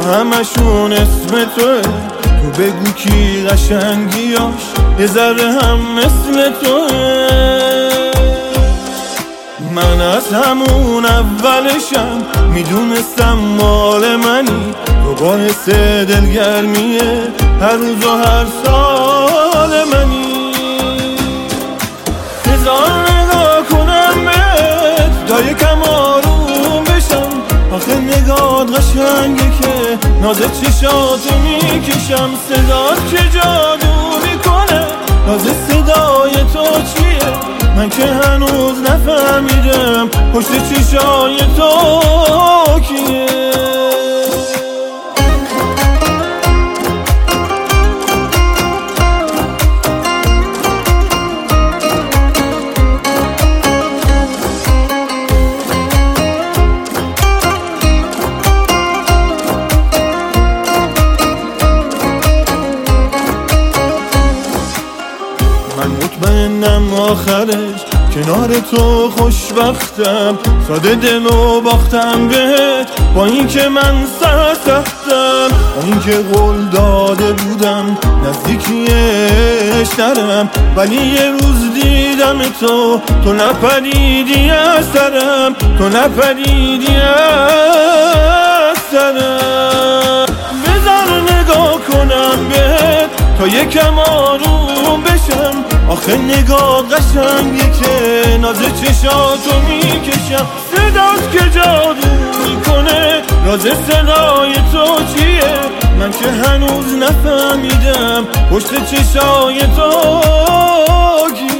همشون اسم توه. تو بگو کی قشنگیاش یه ذره هم مثل توه. من از همون اولشم میدونستم مال منی، تو باعث دلگرمیه هر روز و هر سال منی. هزار نگاه کنم بهت تا یکم آروم بشم، آخه نگاهت قشنگه که ناز چشاتو میکشم. صدات که جادو میکنه، ناز صدای تو چیه؟ من که هنوز نفهمیدم پشت چشای تو کیه. من مطمئنم آخرش کنار تو خوشبختم، ساده دل و باختم بهت با این که من سرسختم. اون که قول داده بودم نزدیکیش دارم، ولی یه روز دیدم تو نپریدی از سرم، تو نپریدی از سرم. بذار نگاه کنم بهت تا یکم آروم بشم، آخه نگاه قشنگه که ناز چشاتو میکشم. صدات که جادو میکنه، راز صدای تو چیه؟ من که هنوز نفهمیدم پشت چشای تو کیه.